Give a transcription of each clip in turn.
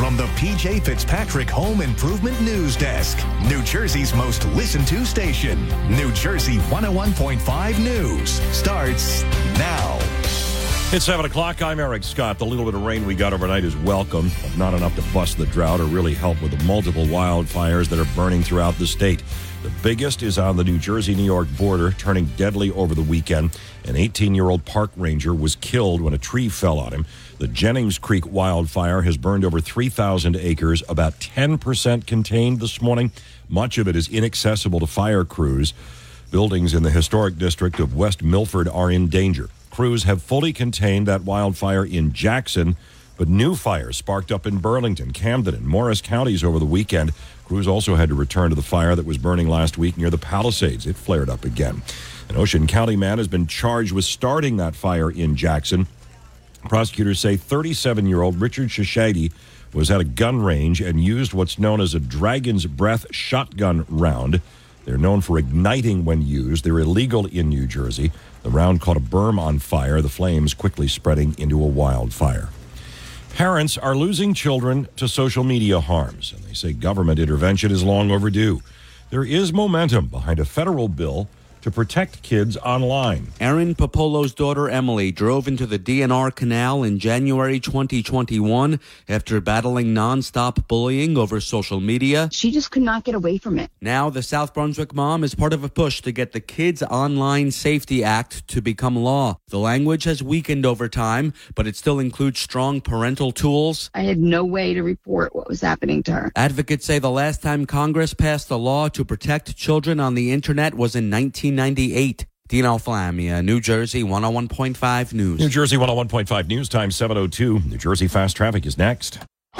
from the PJ Fitzpatrick Home Improvement News Desk, New Jersey's most listened to station. New Jersey 101.5 News starts now. It's 7 o'clock. I'm Eric Scott. The little bit of rain we got overnight is welcome, but not enough to bust the drought or really help with the multiple wildfires that are burning throughout the state. The biggest is on the New Jersey-New York border, turning deadly over the weekend. An 18-year-old park ranger was killed when a tree fell on him. The Jennings Creek wildfire has burned over 3,000 acres, about 10% contained this morning. Much of it is inaccessible to fire crews. Buildings in the historic district of West Milford are in danger. Crews have fully contained that wildfire in Jackson, but new fires sparked up in Burlington, Camden, and Morris counties over the weekend. Crews also had to return to the fire that was burning last week near the Palisades. It flared up again. An Ocean County man has been charged with starting that fire in Jackson. Prosecutors say 37-year-old Richard Shashady was at a gun range and used what's known as a Dragon's Breath shotgun round. They're known for igniting when used. They're illegal in New Jersey. The round caught a berm on fire, the flames quickly spreading into a wildfire. Parents are losing children to social media harms, and they say government intervention is long overdue. There is momentum behind a federal bill to protect kids online. Aaron Popolo's daughter Emily drove into the DNR Canal in January 2021 after battling nonstop bullying over social media. She just could not get away from it. Now the South Brunswick mom is part of a push to get the Kids Online Safety Act to become law. The language has weakened over time, but it still includes strong parental tools. I had no way to report what was happening to her. Advocates say the last time Congress passed a law to protect children on the internet was in 1998. Dean Alflamia, New Jersey 101.5 News. New Jersey 101.5 News Time 7:02. New Jersey Fast Traffic is next.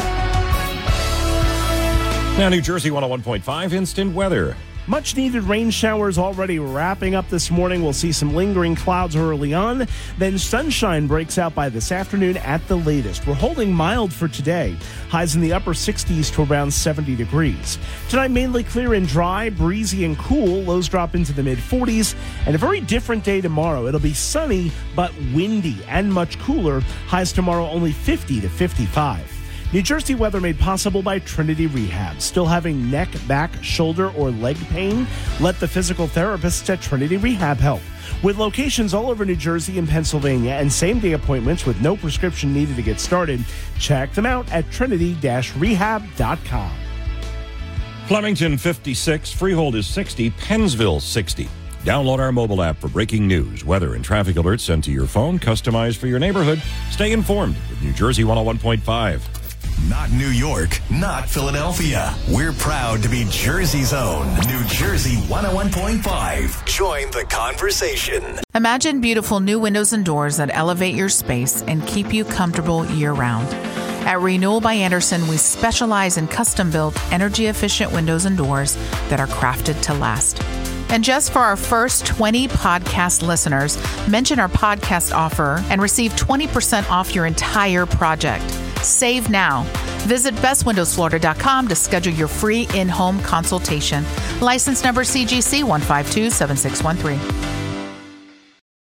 Now, New Jersey 101.5 instant weather. Much needed rain showers already wrapping up this morning. We'll see some lingering clouds early on. Then sunshine breaks out by this afternoon at the latest. We're holding mild for today. Highs in the upper 60s to around 70 degrees. Tonight mainly clear and dry, breezy and cool. Lows drop into the mid-40s. And a very different day tomorrow. It'll be sunny but windy and much cooler. Highs tomorrow only 50 to 55. New Jersey weather made possible by Trinity Rehab. Still having neck, back, shoulder, or leg pain? Let the physical therapists at Trinity Rehab help. With locations all over New Jersey and Pennsylvania and same-day appointments with no prescription needed to get started, check them out at trinity-rehab.com. Flemington 56, Freehold is 60, Pennsville 60. Download our mobile app for breaking news, weather, and traffic alerts sent to your phone, customized for your neighborhood. Stay informed with New Jersey 101.5. Not New York, not Philadelphia. We're proud to be Jersey's own New Jersey 101.5. Join the conversation. Imagine beautiful new windows and doors that elevate your space and keep you comfortable year-round. At Renewal by Andersen, we specialize in custom-built, energy-efficient windows and doors that are crafted to last. And just for our first 20 podcast listeners, mention our podcast offer and receive 20% off your entire project. Save now. Visit bestwindowsflorida.com to schedule your free in-home consultation. License number CGC 1527613.